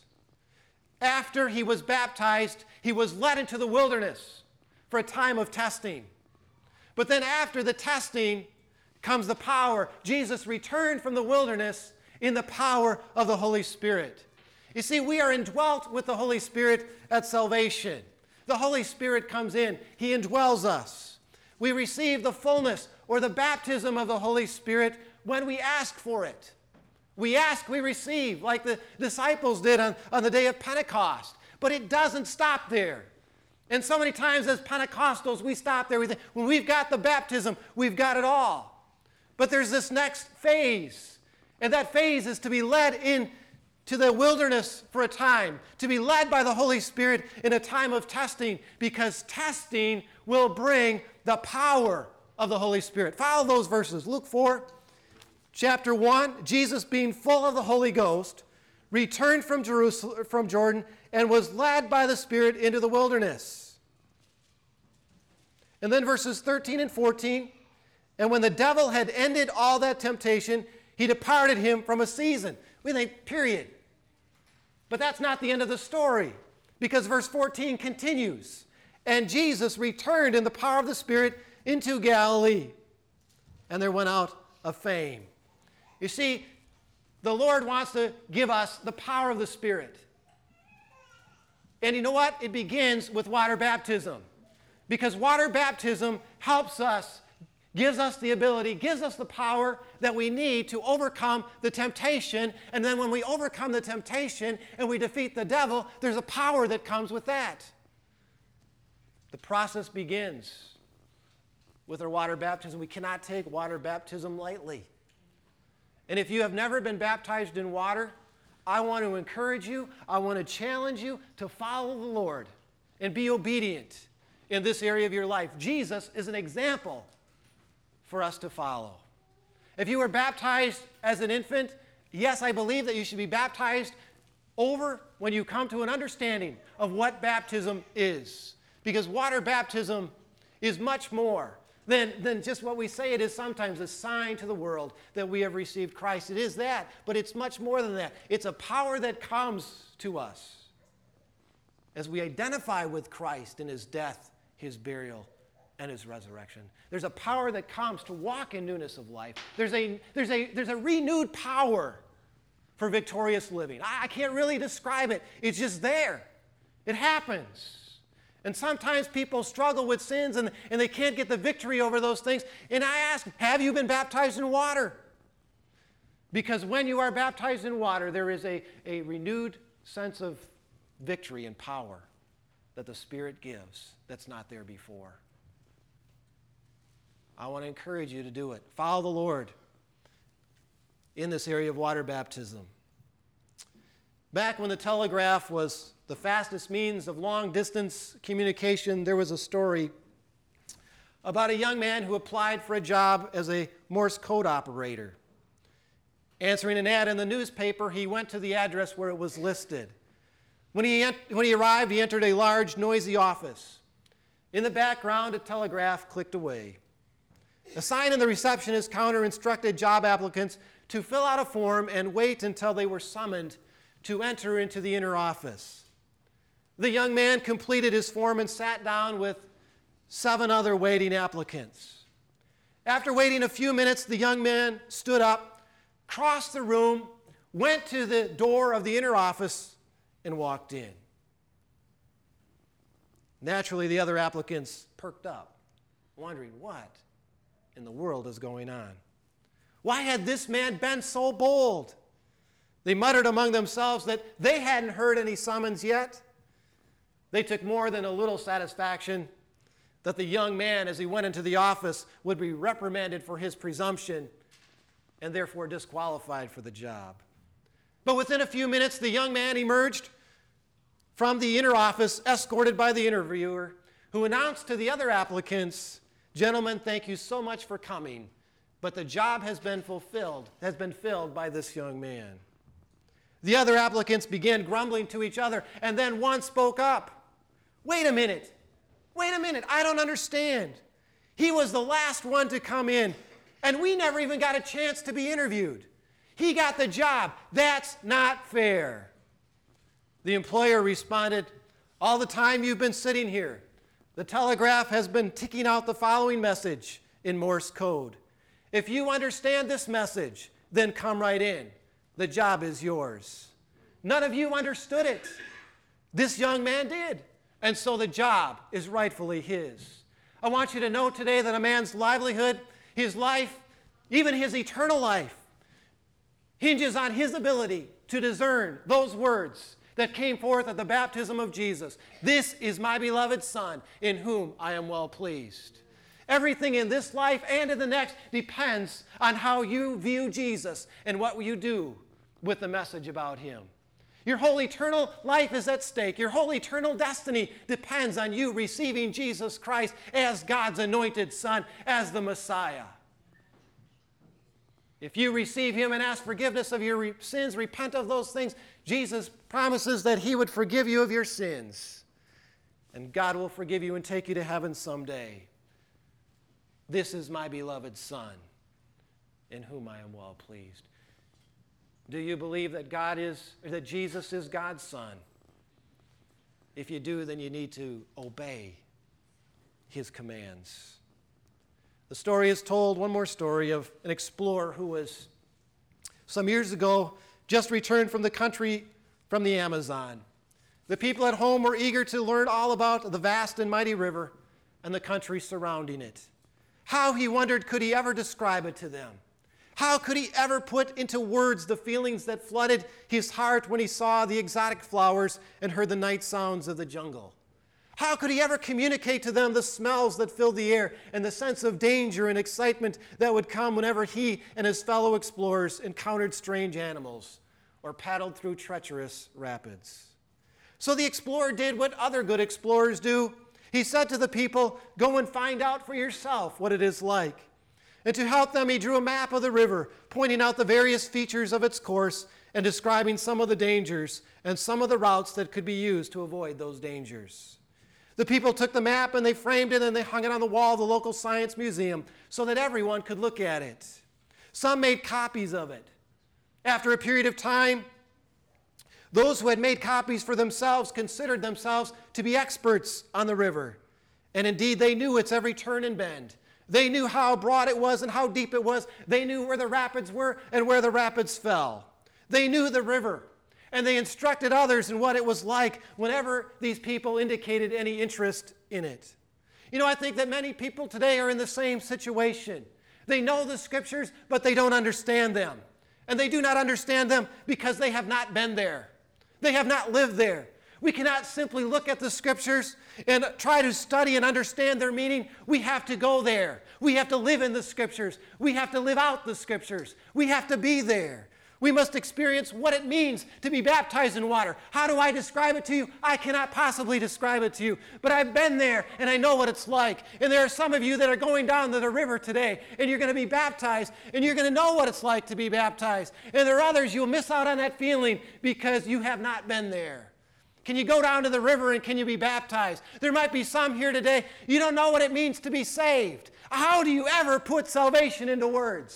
after he was baptized, he was led into the wilderness for a time of testing. But then after the testing comes the power. Jesus returned from the wilderness in the power of the Holy Spirit. You see, we are indwelt with the Holy Spirit at salvation. The Holy Spirit comes in. He indwells us. We receive the fullness or the baptism of the Holy Spirit when we ask for it. We ask, we receive, like the disciples did on the day of Pentecost. But it doesn't stop there. And so many times as Pentecostals, we stop there. We think, when we've got the baptism, we've got it all. But there's this next phase. And that phase is to be led into the wilderness for a time, to be led by the Holy Spirit in a time of testing, because testing will bring the power of the Holy Spirit. Follow those verses. Luke 4, chapter 1, Jesus, being full of the Holy Ghost, returned from Jordan, and was led by the Spirit into the wilderness. And then verses 13 and 14, and when the devil had ended all that temptation, he departed him from a season. We think, period. But that's not the end of the story, because verse 14 continues. And Jesus returned in the power of the Spirit into Galilee, and there went out a fame. You see, the Lord wants to give us the power of the Spirit. And you know what? It begins with water baptism, because water baptism helps us, gives us the ability, gives us the power that we need to overcome the temptation. And then when we overcome the temptation and we defeat the devil, there's a power that comes with that. The process begins with our water baptism. We cannot take water baptism lightly. And if you have never been baptized in water, I want to encourage you, I want to challenge you to follow the Lord and be obedient in this area of your life. Jesus is an example for us to follow. If you were baptized as an infant, yes, I believe that you should be baptized over when you come to an understanding of what baptism is. Because water baptism is much more than just what we say it is sometimes, a sign to the world that we have received Christ. It is that, but it's much more than that. It's a power that comes to us as we identify with Christ in his death, his burial, and his resurrection. There's a power that comes to walk in newness of life. There's a renewed power for victorious living. I can't really describe it. It's just there. It happens. And sometimes people struggle with sins and they can't get the victory over those things. And I ask, have you been baptized in water? Because when you are baptized in water, there is a renewed sense of victory and power that the Spirit gives that's not there before. I want to encourage you to do it. Follow the Lord in this area of water baptism. Back when the telegraph was the fastest means of long-distance communication, there was a story about a young man who applied for a job as a Morse code operator. Answering an ad in the newspaper, he went to the address where it was listed. When he arrived, he entered a large, noisy office. In the background, a telegraph clicked away. A sign in the receptionist counter instructed job applicants to fill out a form and wait until they were summoned to enter into the inner office. The young man completed his form and sat down with 7 other waiting applicants. After waiting a few minutes, the young man stood up, crossed the room, went to the door of the inner office, and walked in. Naturally, the other applicants perked up, wondering what in the world is going on. Why had this man been so bold? They muttered among themselves that they hadn't heard any summons yet. They took more than a little satisfaction that the young man, as he went into the office, would be reprimanded for his presumption and therefore disqualified for the job. But within a few minutes, the young man emerged from the inner office, escorted by the interviewer, who announced to the other applicants, "Gentlemen, thank you so much for coming, but the job has been filled by this young man." The other applicants began grumbling to each other, and then one spoke up. Wait a minute, I don't understand. He was the last one to come in, and we never even got a chance to be interviewed. He got the job. That's not fair. The employer responded, "All the time you've been sitting here, the telegraph has been ticking out the following message in Morse code. If you understand this message, then come right in. The job is yours." None of you understood it. This young man did, and so the job is rightfully his. I want you to know today that a man's livelihood, his life, even his eternal life, hinges on his ability to discern those words that came forth at the baptism of Jesus. "This is my beloved Son, in whom I am well pleased." Everything in this life and in the next depends on how you view Jesus and what you do with the message about him. Your whole eternal life is at stake. Your whole eternal destiny depends on you receiving Jesus Christ as God's anointed Son, as the Messiah. If you receive him and ask forgiveness of your sins, repent of those things, Jesus promises that he would forgive you of your sins. And God will forgive you and take you to heaven someday. This is my beloved Son, in whom I am well pleased. Do you believe that that Jesus is God's Son? If you do, then you need to obey his commands. The story is told, one more story, of an explorer who was, some years ago, just returned from the country, from the Amazon. The people at home were eager to learn all about the vast and mighty river and the country surrounding it. How, he wondered, could he ever describe it to them? How could he ever put into words the feelings that flooded his heart when he saw the exotic flowers and heard the night sounds of the jungle? How could he ever communicate to them the smells that filled the air and the sense of danger and excitement that would come whenever he and his fellow explorers encountered strange animals or paddled through treacherous rapids? So the explorer did what other good explorers do. He said to the people, "Go and find out for yourself what it is like." And to help them, he drew a map of the river, pointing out the various features of its course and describing some of the dangers and some of the routes that could be used to avoid those dangers. The people took the map and they framed it and they hung it on the wall of the local science museum so that everyone could look at it. Some made copies of it. After a period of time, those who had made copies for themselves considered themselves to be experts on the river. And indeed, they knew its every turn and bend. They knew how broad it was and how deep it was. They knew where the rapids were and where the rapids fell. They knew the river, and they instructed others in what it was like whenever these people indicated any interest in it. You know, I think that many people today are in the same situation. They know the scriptures, but they don't understand them. And they do not understand them because they have not been there. They have not lived there. We cannot simply look at the scriptures and try to study and understand their meaning. We have to go there. We have to live in the scriptures. We have to live out the scriptures. We have to be there. We must experience what it means to be baptized in water. How do I describe it to you? I cannot possibly describe it to you. But I've been there and I know what it's like. And there are some of you that are going down to the river today and you're going to be baptized and you're going to know what it's like to be baptized. And there are others you'll miss out on that feeling because you have not been there. Can you go down to the river and can you be baptized? There might be some here today, you don't know what it means to be saved. How do you ever put salvation into words?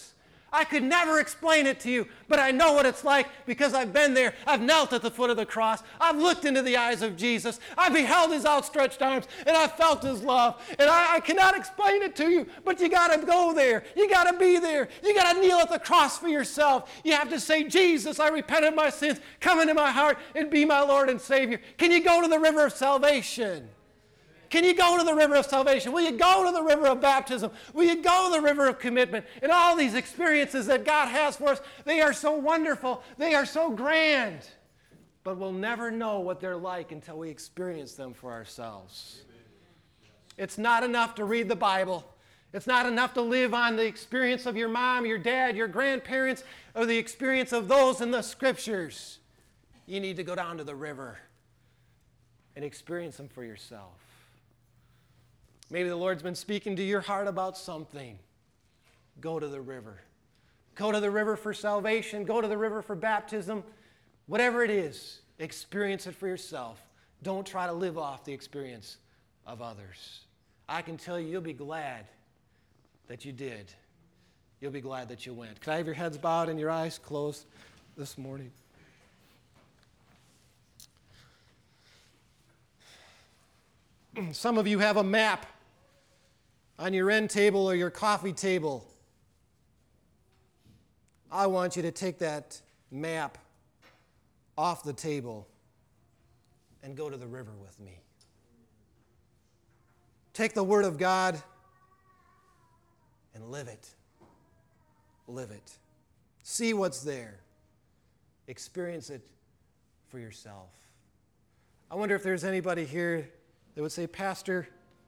I could never explain it to you, but I know what it's like because I've been there. I've knelt at the foot of the cross. I've looked into the eyes of Jesus. I beheld his outstretched arms, and I felt his love. And I cannot explain it to you, but you got to go there. You got to be there. You got to kneel at the cross for yourself. You have to say, Jesus, I repent of my sins. Come into my heart and be my Lord and Savior. Can you go to the river of salvation? Can you go to the river of salvation? Will you go to the river of baptism? Will you go to the river of commitment? And all these experiences that God has for us, they are so wonderful. They are so grand. But we'll never know what they're like until we experience them for ourselves. It's not enough to read the Bible. It's not enough to live on the experience of your mom, your dad, your grandparents, or the experience of those in the Scriptures. You need to go down to the river and experience them for yourself. Maybe the Lord's been speaking to your heart about something. Go to the river. Go to the river for salvation. Go to the river for baptism. Whatever it is, experience it for yourself. Don't try to live off the experience of others. I can tell you, you'll be glad that you did. You'll be glad that you went. Can I have your heads bowed and your eyes closed this morning? Some of you have a map on your end table or your coffee table. I want you to take that map off the table and go to the river with me. Take the Word of God and live it. Live it. See what's there. Experience it for yourself. I wonder if there's anybody here that would say, Pastor,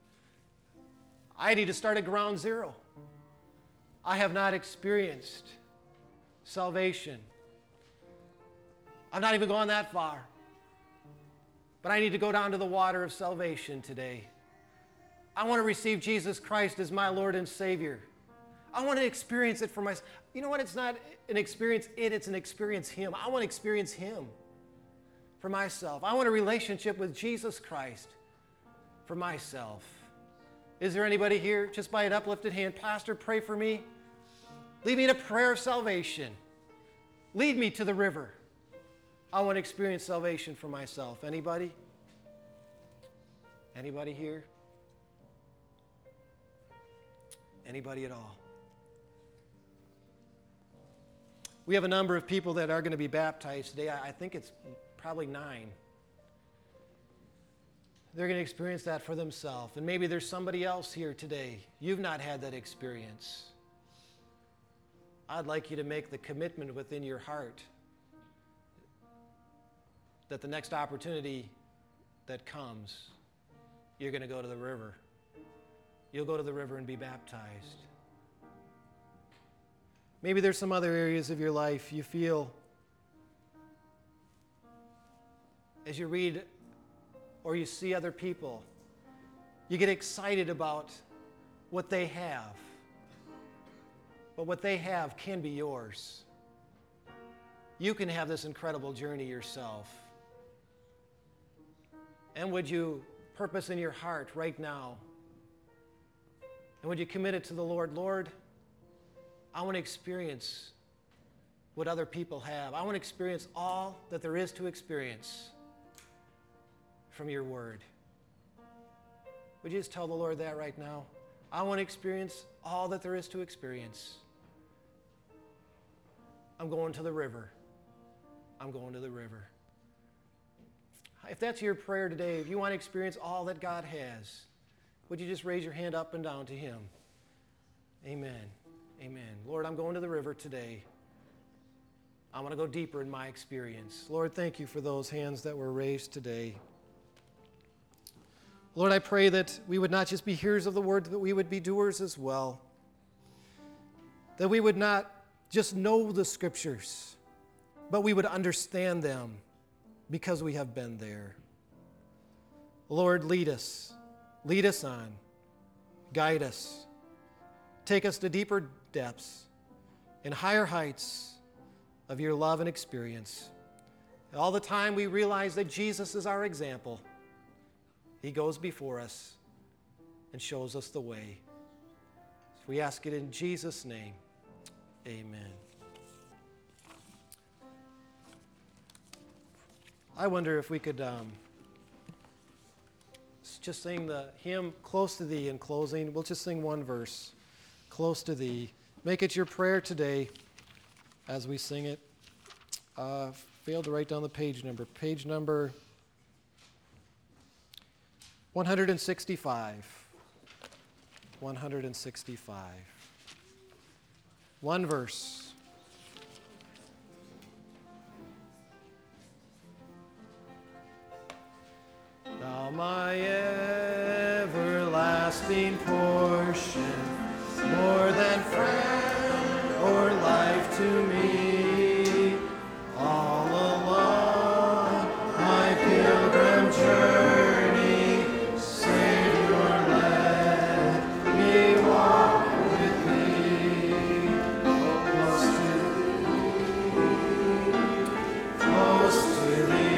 I need to start at ground zero. I have not experienced salvation. I've not even gone that far. But I need to go down to the water of salvation today. I want to receive Jesus Christ as my Lord and Savior. I want to experience it for myself. You know what? It's not an experience it's an experience Him. I want to experience Him for myself. I want a relationship with Jesus Christ for myself. Is there anybody here, just by an uplifted hand, Pastor, pray for me? Lead me in a prayer of salvation. Lead me to the river. I want to experience salvation for myself. Anybody? Anybody here? Anybody at all? We have a number of people that are going to be baptized today. I think it's probably 9. They're going to experience that for themselves. And maybe there's somebody else here today. You've not had that experience. I'd like you to make the commitment within your heart that the next opportunity that comes, you're going to go to the river. You'll go to the river and be baptized. Maybe there's some other areas of your life you feel, as you read or you see other people, you get excited about what they have. But what they have can be yours. You can have this incredible journey yourself. And would you purpose in your heart right now? And would you commit it to the Lord? Lord, I want to experience what other people have. I want to experience all that there is to experience from your word. Would you just tell the Lord that right now? I want to experience all that there is to experience. I'm going to the river. I'm going to the river. If that's your prayer today, if you want to experience all that God has, would you just raise your hand up and down to Him? Amen. Amen. Lord, I'm going to the river today. I want to go deeper in my experience. Lord, thank you for those hands that were raised today. Lord, I pray that we would not just be hearers of the word, but we would be doers as well. That we would not just know the Scriptures, but we would understand them because we have been there. Lord, lead us. Lead us on. Guide us. Take us to deeper depths and higher heights of your love and experience. All the time we realize that Jesus is our example. He goes before us and shows us the way. So we ask it in Jesus' name. Amen. I wonder if we could just sing the hymn, Close to Thee, in closing. We'll just sing one verse, Close to Thee. Make it your prayer today as we sing it. Failed to write down the page number. Page number 165. 165. One verse. Thou my everlasting portion, more than friend or life to me, all along my pilgrim journey, Savior, let me walk with thee, close to thee.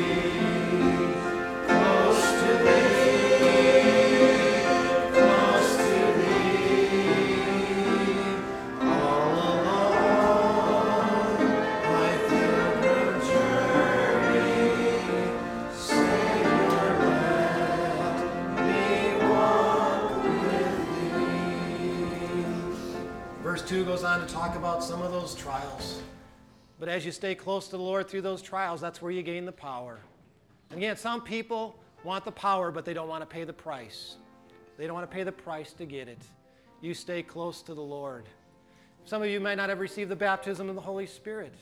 Verse 2 goes on to talk about some of those trials. But as you stay close to the Lord through those trials, that's where you gain the power. And again, some people want the power, but they don't want to pay the price. They don't want to pay the price to get it. You stay close to the Lord. Some of you might not have received the baptism of the Holy Spirit.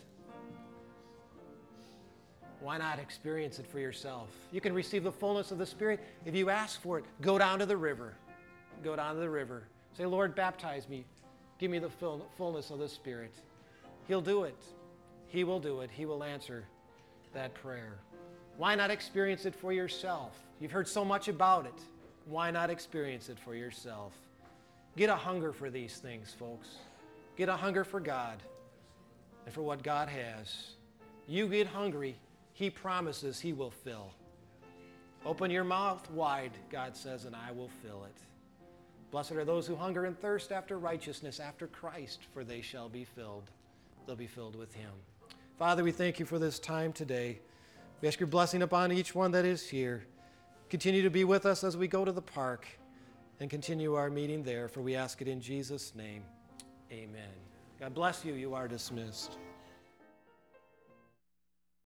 Why not experience it for yourself? You can receive the fullness of the Spirit if you ask for it. Go down to the river. Go down to the river. Say, Lord, baptize me. Give me the fullness of the Spirit. He'll do it. He will do it. He will answer that prayer. Why not experience it for yourself? You've heard so much about it. Why not experience it for yourself? Get a hunger for these things, folks. Get a hunger for God and for what God has. You get hungry, He promises He will fill. Open your mouth wide, God says, and I will fill it. Blessed are those who hunger and thirst after righteousness, after Christ, for they shall be filled. They'll be filled with Him. Father, we thank you for this time today. We ask your blessing upon each one that is here. Continue to be with us as we go to the park and continue our meeting there, for we ask it in Jesus' name. Amen. God bless you. You are dismissed.